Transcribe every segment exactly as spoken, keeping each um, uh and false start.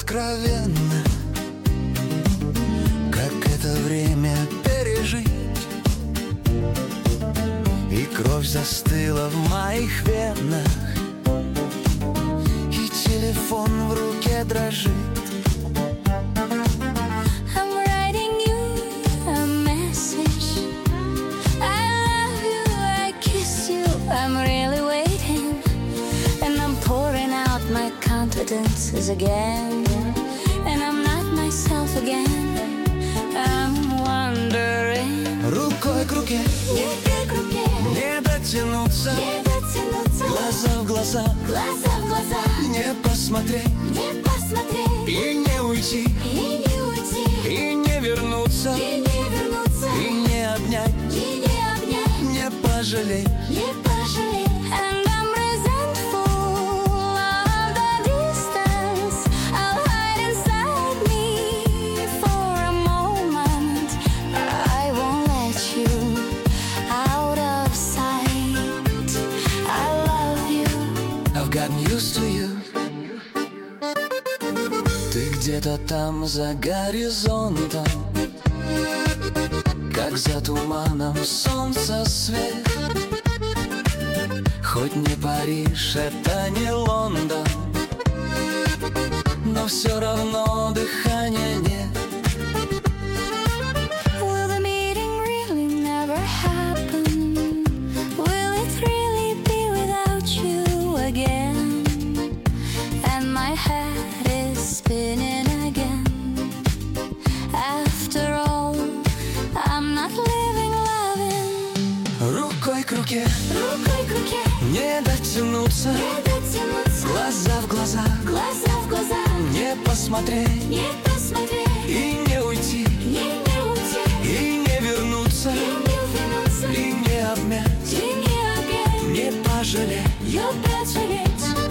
откровенно, как это время пережить. И кровь застыла в моих венах, и телефон в руке дрожит. Again, and I'm not myself again. I'm wondering. Рукой к руке, руке к руке, не дотянуться, не дотянуться, глаза в глаза, глаза в глаза, не посмотреть, не посмотреть, и не уйти, и не уйти, и не вернуться, и не вернуться, и не обнять, и не обнять, не пожалеть, не пожалеть. And I'm resentful of the distance I'll hide inside me for a moment. I won't let you out of sight. I love you. I've gotten used to you. Ты где-то там за горизонтом, как за туманом солнца свет. Хоть не Париж, это не Лондон, но все равно дыхания нет. Will the meeting really never happen? Will it really be without you again? And my head is spinning again. After all, I'm not living, loving. Рукой к руке, рукой к руке, не дотянуться, не дотянуться, глаза в глаза, глаза в глаза, не посмотреть, не посмотреть, и не уйти, и не уйти, и не вернуться, и не вернуться, и не обнять, и не обнять, не пожалеть, не пожалеть.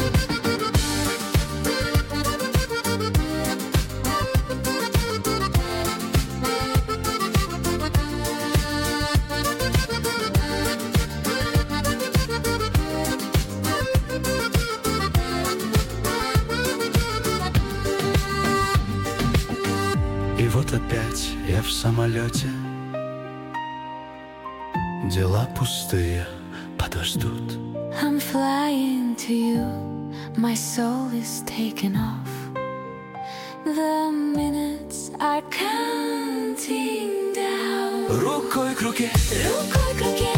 И вот опять я в самолете. Дела пустые подождут. I'm flying to you, my soul is taken off. The minutes are counting down. Рукой к руке, рукой к руке,